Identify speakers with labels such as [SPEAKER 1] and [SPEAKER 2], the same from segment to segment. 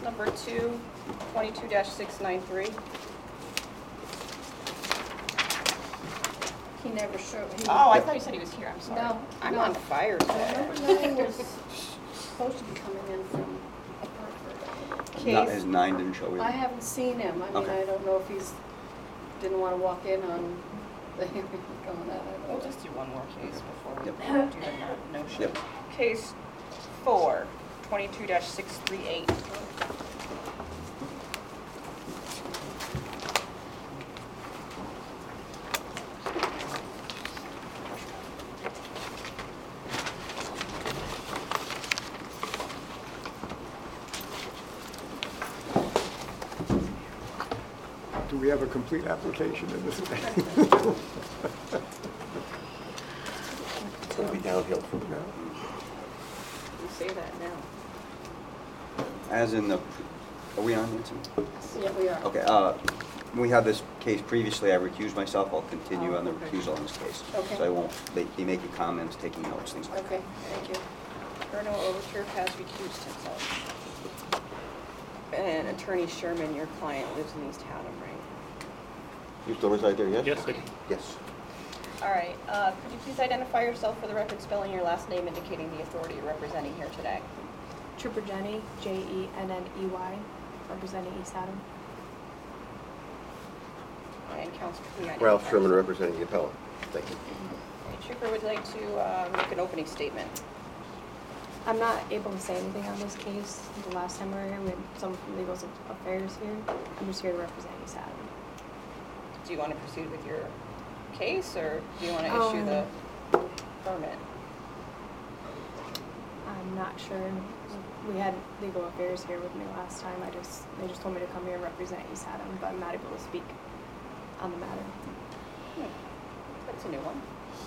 [SPEAKER 1] number 2, 22-693.
[SPEAKER 2] He never showed.
[SPEAKER 1] Oh, I thought you said he was here, I'm sorry.
[SPEAKER 2] No,
[SPEAKER 1] I'm
[SPEAKER 2] no.
[SPEAKER 1] on fire today.
[SPEAKER 2] Number 9 was supposed to be coming in from Hartford.
[SPEAKER 1] Case,
[SPEAKER 3] 9 didn't show
[SPEAKER 2] I
[SPEAKER 3] either.
[SPEAKER 2] haven't seen him. I mean,
[SPEAKER 3] Okay.
[SPEAKER 2] I don't know if he's, didn't want to walk in on the hearing going on. I
[SPEAKER 1] we'll
[SPEAKER 2] don't know.
[SPEAKER 1] just do one more case before we
[SPEAKER 3] Yep.
[SPEAKER 1] do the notion.
[SPEAKER 3] Yep.
[SPEAKER 1] Case 4, 22-638.
[SPEAKER 4] Do we have a complete application in this?
[SPEAKER 5] It's going to be downhill from now.
[SPEAKER 1] You say that now.
[SPEAKER 3] As in the, are we on, Nancy?
[SPEAKER 2] Yeah, we are.
[SPEAKER 3] Okay, we had this case previously, I recused myself, I'll continue
[SPEAKER 2] Oh,
[SPEAKER 3] on the
[SPEAKER 2] okay.
[SPEAKER 3] recusal on this case.
[SPEAKER 2] Okay.
[SPEAKER 3] So I won't be making comments, taking notes, things like that.
[SPEAKER 2] Okay, thank you.
[SPEAKER 1] Colonel Overture has recused himself. And Attorney Sherman, your client, lives in East Haddam, right?
[SPEAKER 5] You still reside there, yes?
[SPEAKER 6] Yes, I do.
[SPEAKER 5] Yes.
[SPEAKER 1] All right, could you please identify yourself for the record, spelling your last name indicating the authority you're representing here today?
[SPEAKER 7] Trooper Jenny, Jenney, representing East Haddam.
[SPEAKER 1] And counsel, please identify
[SPEAKER 5] Ralph Sherman
[SPEAKER 1] yourself.
[SPEAKER 5] representing the appellant. Thank you.
[SPEAKER 1] All right, Trooper would like to make an opening statement.
[SPEAKER 7] I'm not able to say anything on this case. The last time we were here, we had someone from Legal Affairs here. I'm just here to represent East Haddam.
[SPEAKER 1] Do you want to proceed with your case, or do you want to issue the permit?
[SPEAKER 7] I'm not sure. We had Legal Affairs here with me last time. They just told me to come here and represent East Haddam, but I'm not able to speak on the matter.
[SPEAKER 1] That's a new one.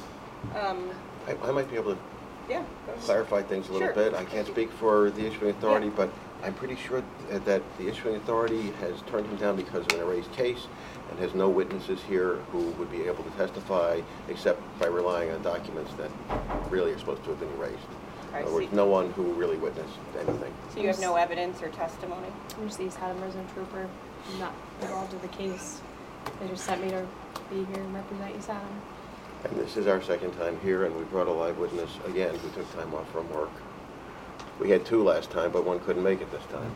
[SPEAKER 5] I might be able to
[SPEAKER 1] Yeah. go ahead.
[SPEAKER 5] clarify things a little
[SPEAKER 1] Sure.
[SPEAKER 5] bit. I can't speak for the issuing authority,
[SPEAKER 1] Yeah.
[SPEAKER 5] but I'm pretty sure that the issuing authority has turned him down because of an erased case and has no witnesses here who would be able to testify except by relying on documents that really are supposed to have been erased.
[SPEAKER 1] I
[SPEAKER 5] In other words,
[SPEAKER 1] see.
[SPEAKER 5] no one who really witnessed anything.
[SPEAKER 1] So you have no evidence or testimony?
[SPEAKER 7] I'm just the East Haddam resident trooper. I'm not involved in the case. They just sent me to be here and represent East Haddam.
[SPEAKER 5] And this is our second time here, and we brought a live witness again who took time off from work. We had 2 last time, but one couldn't make it this time.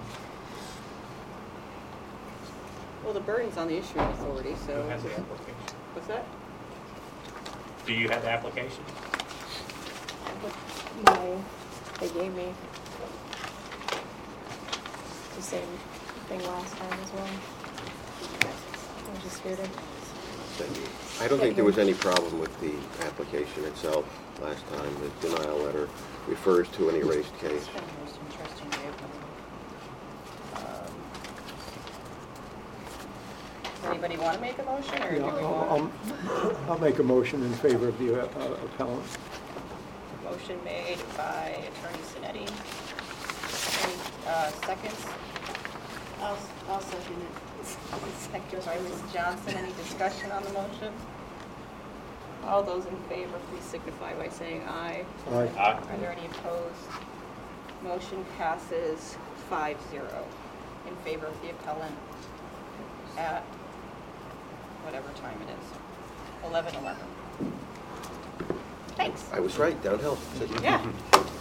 [SPEAKER 1] Well, the burden's on the issuing authority, so.
[SPEAKER 6] Who has the application?
[SPEAKER 1] What's that?
[SPEAKER 6] Do you have the application?
[SPEAKER 7] They gave me the same thing last time as well. I was just here to.
[SPEAKER 5] I don't think there was any problem with the application itself last time. The denial letter refers to an erased case.
[SPEAKER 1] It's kind of the most interesting day of Does anybody want to make a motion, or do we
[SPEAKER 4] Yeah,
[SPEAKER 1] want?
[SPEAKER 4] I'll make a motion in favor of the appellant.
[SPEAKER 1] Motion made by Attorney Sinetti. Any seconds?
[SPEAKER 2] I'll second it.
[SPEAKER 1] Second by Ms. Johnson. Any discussion on the motion? All those in favor, please signify by saying aye.
[SPEAKER 4] Aye.
[SPEAKER 6] Aye.
[SPEAKER 1] Are there any opposed? Motion passes 5-0 in favor of the appellant at whatever time it is, 11:11. Thanks.
[SPEAKER 5] I was right, downhill.
[SPEAKER 1] Yeah.